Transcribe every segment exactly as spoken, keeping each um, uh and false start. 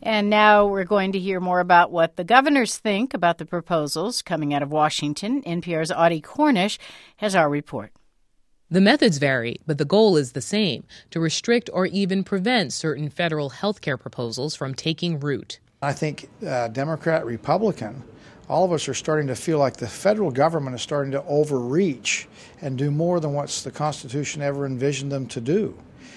And now we're going to hear more about what the governors think about the proposals coming out of Washington. N P R's Audie Cornish has our report. The methods vary, but the goal is the same, to restrict or even prevent certain federal health care proposals from taking root. I think uh, Democrat, Republican, all of us are starting to feel like the federal government is starting to overreach and do more than what the Constitution ever envisioned them to do.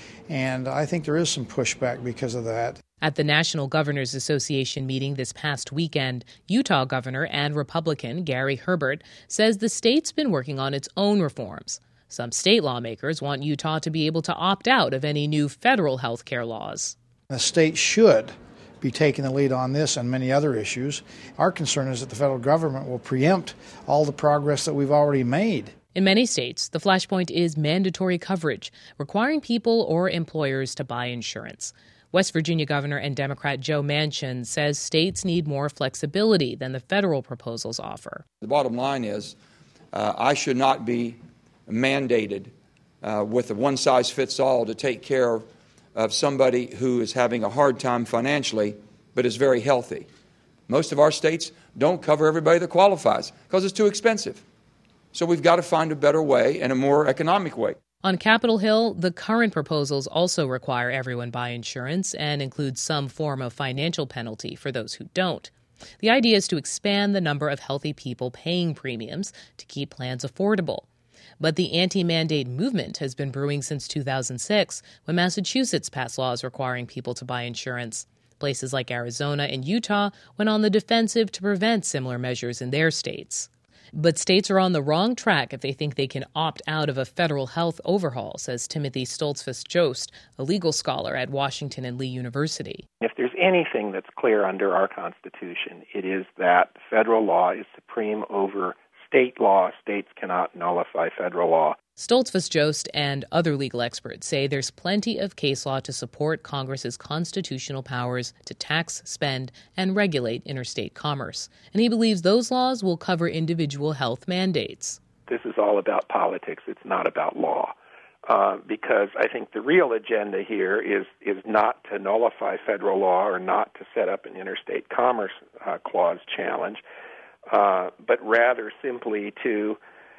And I think there is some pushback because of that. At the National Governors Association meeting this past weekend, Utah Governor and Republican Gary Herbert says the state's been working on its own reforms. Some state lawmakers want Utah to be able to opt out of any new federal health care laws. The state should be taking the lead on this and many other issues. Our concern is that the federal government will preempt all the progress that we've already made. In many states, the flashpoint is mandatory coverage, requiring people or employers to buy insurance. West Virginia Governor and Democrat Joe Manchin says states need more flexibility than the federal proposals offer. The bottom line is uh, I should not be mandated uh, with a one-size-fits-all to take care of somebody who is having a hard time financially but is very healthy. Most of our states don't cover everybody that qualifies because it's too expensive. So we've got to find a better way and a more economic way. On Capitol Hill, the current proposals also require everyone buy insurance and include some form of financial penalty for those who don't. The idea is to expand the number of healthy people paying premiums to keep plans affordable. But the anti-mandate movement has been brewing since two thousand six, when Massachusetts passed laws requiring people to buy insurance. Places like Arizona and Utah went on the defensive to prevent similar measures in their states. But states are on the wrong track if they think they can opt out of a federal health overhaul, says Timothy Stoltzfus-Jost, a legal scholar at Washington and Lee University. If there's anything that's clear under our Constitution, it is that federal law is supreme over state law. States cannot nullify federal law. Stoltzfus-Jost and other legal experts say there's plenty of case law to support Congress's constitutional powers to tax, spend, and regulate interstate commerce. And he believes those laws will cover individual health mandates. This is all about politics. It's not about law. Uh, because I think the real agenda here is, is not to nullify federal law or not to set up an interstate commerce uh, clause challenge, uh, but rather simply to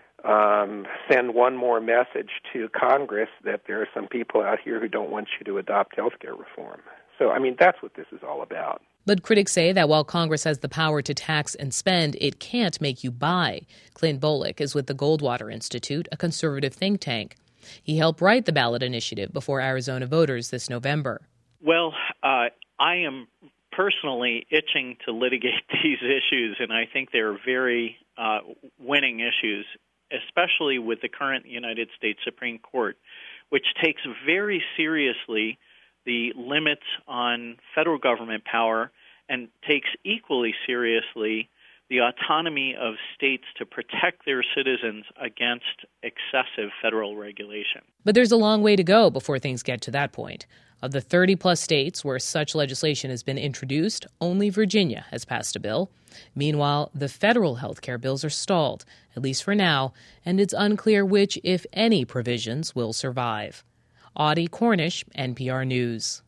Um, send one more message to Congress that there are some people out here who don't want you to adopt health care reform. So, I mean, that's what this is all about. But critics say that while Congress has the power to tax and spend, it can't make you buy. Clint Bolick is with the Goldwater Institute, a conservative think tank. He helped write the ballot initiative before Arizona voters this November. Well, uh, I am personally itching to litigate these issues, and I think they're very uh, winning issues, especially with the current United States Supreme Court, which takes very seriously the limits on federal government power and takes equally seriously the autonomy of states to protect their citizens against excessive federal regulation. But there's a long way to go before things get to that point. Of the thirty-plus states where such legislation has been introduced, only Virginia has passed a bill. Meanwhile, the federal health care bills are stalled, at least for now, and it's unclear which, if any, provisions will survive. Audie Cornish, N P R News.